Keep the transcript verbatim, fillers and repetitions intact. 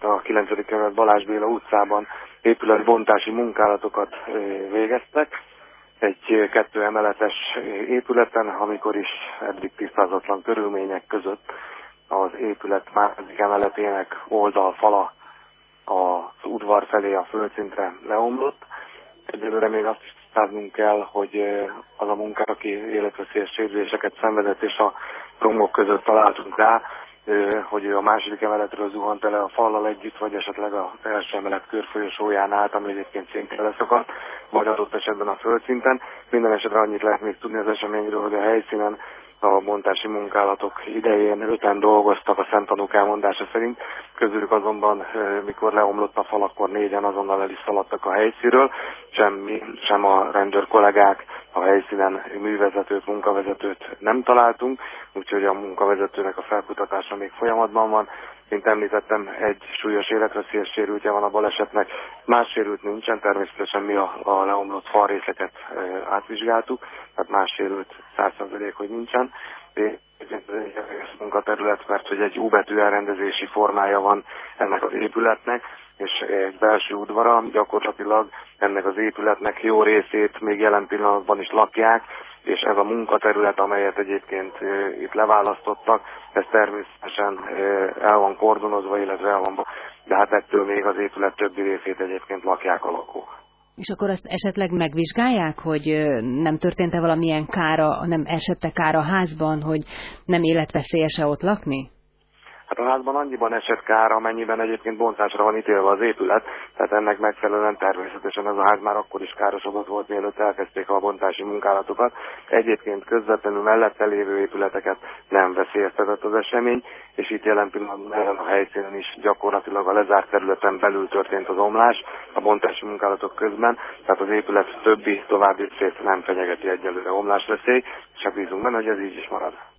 a kilencedik kerület Balázs Béla utcában épületbontási munkálatokat végeztek. Egy kettő emeletes épületen, amikor is eddig tisztázatlan körülmények között az épület második emeletének oldalfala az udvar felé a földszintre leomlott. Egyelőre még azt is tisztáznunk kell, hogy az a munkák, aki életveszélyes sérüléseket szenvedett, és a romok között találtunk rá, hogy ő a második emeletről zuhant el a fallal együtt, vagy esetleg az első emelet körfolyosóján állt, ami egyébként szintén leszakadt, vagy adott esetben a földszinten. Minden esetre annyit lehet még tudni az eseményről, hogy a helyszínen a bontási munkálatok idején öten dolgoztak a szemtanúk elmondása szerint, közülük azonban, mikor leomlott a fal, akkor négyen azonnal el is szaladtak a helyszínről, semmi, sem a rendőr kollégák, a helyszínen művezetőt, munkavezetőt nem találtunk, úgyhogy a munkavezetőnek a felkutatása még folyamatban van. Mint említettem, egy súlyos életveszélyes sérültje van a balesetnek, más sérült nincsen, természetesen mi a, a leomlott falrészeket e, átvizsgáltuk, tehát más sérült száz százalék, hogy nincsen. Ez munkaterület, mert hogy egy U betű elrendezési formája van ennek az épületnek, és egy belső udvara, gyakorlatilag ennek az épületnek jó részét még jelen pillanatban is lakják, és ez a munkaterület, amelyet egyébként e, itt leválasztottak, ez természetesen e, el van kordonozva, illetve el van, de hát ettől még az épület többi részét egyébként lakják a lakók. És akkor azt esetleg megvizsgálják, hogy nem történt-e valamilyen kára, nem esette kára a házban, hogy nem életveszélyes-e ott lakni? Hát a házban annyiban esett kár, amennyiben egyébként bontásra van ítélve az épület, tehát ennek megfelelően természetesen ez a ház már akkor is károsodott volt, mielőtt elkezdték a bontási munkálatokat. Egyébként közvetlenül mellette lévő épületeket nem veszélyeztetett az esemény, és itt jelen pillanatban ezen a helyszínen is gyakorlatilag a lezárt területen belül történt az omlás a bontási munkálatok közben, tehát az épület többi további részét nem fenyegeti egyelőre omlásveszély, és bízunk benne, hogy ez így is marad.